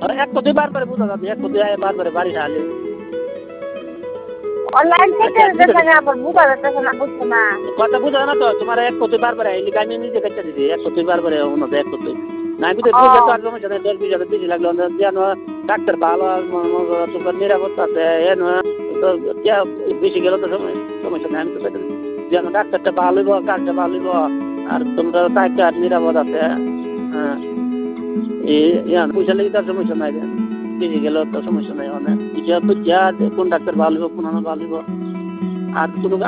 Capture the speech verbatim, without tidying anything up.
এক কথাই বারবার বুঝা যাবে, এক কথাই বারবার বাড়ি ঢালে অনলাইন থেকে দেখেন আবার বুঝা যাচ্ছে না, বুঝছো না কথা বুঝা না তো তোমার এক কথাই বারবার আইলি আমি নিজে কাছে দিছি এক কথাই বারবার ওনাদের এক কথাই না আমি তো বুঝে তো আর সমস্যা নেই, দশ বিশ হাজার বেশি লাগলো যেন ডাক্তার ভালো তোমার নিরাপত্তা আছে এন বেশি গেলে তো সমস্যা নেই, আমি তো যেন ডাক্তারটা ভালো হইব, কাজটা ভালো হইব আর তোমরা টাইপটা নিরাপদ আছে। হ্যাঁ এই পয়সা লেগে তার সমস্যা নাই, বেশি গেলেও তো সমস্যা নাই, অনেক বুঝা কোন ডাক্তার ভালো হইব কোন ভালো হইব আর কোনো